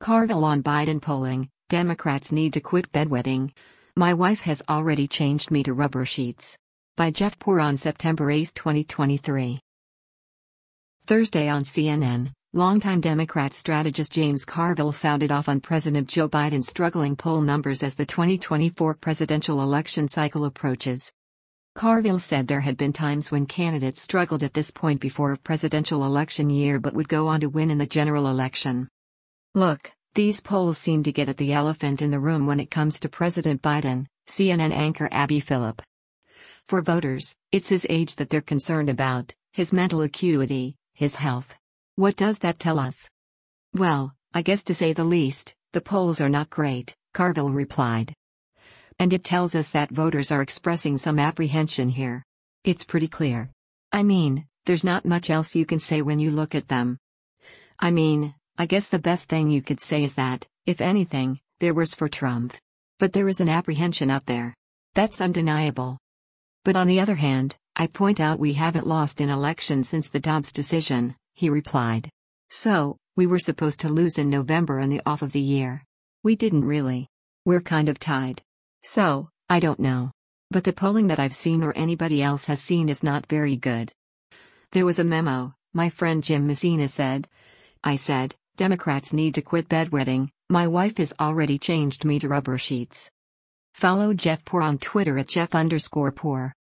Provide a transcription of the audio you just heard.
Carville on Biden polling, Democrats need to quit bedwetting. My wife has already changed me to rubber sheets. By Jeff Poor on September 8, 2023. Thursday on CNN, longtime Democrat strategist James Carville sounded off on President Joe Biden's struggling poll numbers as the 2024 presidential election cycle approaches. Carville said there had been times when candidates struggled at this point before a presidential election year but would go on to win in the general election. Look, these polls seem to get at the elephant in the room when it comes to President Biden, CNN anchor Abby Phillip. For voters, it's his age that they're concerned about, his mental acuity, his health. What does that tell us? Well, I guess to say the least, the polls are not great, Carville replied. And it tells us that voters are expressing some apprehension here. It's pretty clear. I mean, there's not much else you can say when you look at them. I guess the best thing you could say is that, if anything, they're worse for Trump. But there is an apprehension out there. That's undeniable. But on the other hand, I point out we haven't lost an election since the Dobbs decision, he replied. So, we were supposed to lose in November and the off of the year. We didn't really. We're kind of tied. So, I don't know. But the polling that I've seen or anybody else has seen is not very good. There was a memo, my friend Jim Messina said. I said, Democrats need to quit bedwetting. My wife has already changed me to rubber sheets. Follow Jeff Poor on Twitter at Jeff_Poor.